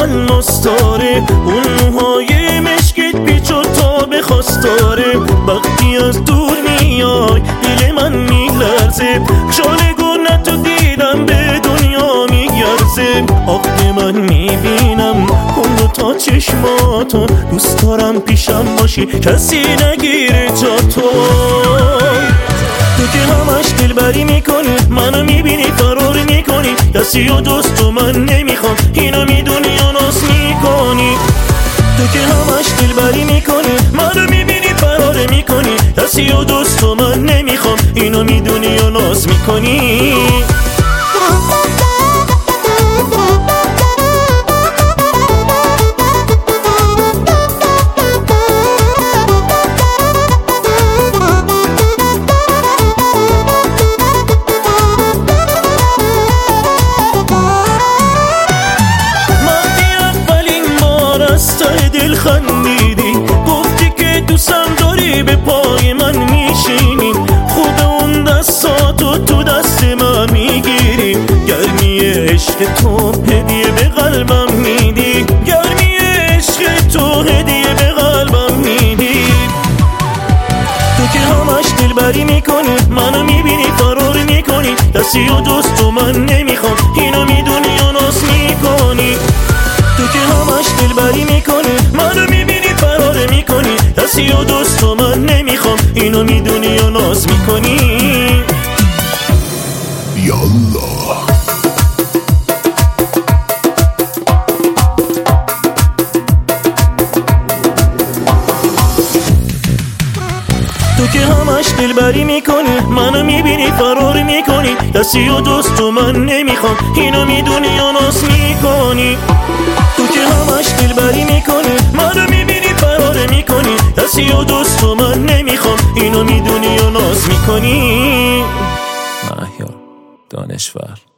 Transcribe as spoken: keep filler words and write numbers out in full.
الماس داره، اون موهای مشکت پیچ و تاب خواستاره. وقتی از دور میای دل من میلرزه، شاله گونه تو دیدم به دنیا میگرزه. آخه من میبینم اون دو تا چشماتو، دوست دارم پیشم باشی کسی نگیره جا تو. تو که همش دلبری میکنی، منو میبینی فرار میکنی، کسی و دوست تو من نمیخوام، اینو میدونی یا ناز میکنی. تو که همش دلبری میکنی، منو میبینی فرار میکنی، کسی و دوست تو من نمیخوام، اینو میدونی یا ناز میکنی. خندیدی گفتی که دوستم داری به پای من میشینی، خوب اون دستاتو تو دست من میگیری، گرمی عشق تو هدیه به قلبم میدی، گرمی عشق تو هدیه به قلبم میدی. تو که همش دلبری میکنی، منو میبینی فرار میکنی، کسی و دوست تو من نمیخوام، اینو میدونی یا ناز میکنی. تو که همش دلبری میکنی، منو میبینی فرار میکنی، کسی و دوست تو من نمیخوام، اینو میدونی یا ناز میکنی. یالا تو که همش دلبری میکنی، منو میبینی فرار میکنی، کسی و دوست تو من نمیخوام، اینو میدونی یا ناز میکنی. تو که همش دلبری میکنی، منو میبینی فرار میکنی، کسی و دوست تو من نمیخوام، اینو میدونی یا ناز میکنی. مهیار دانشور.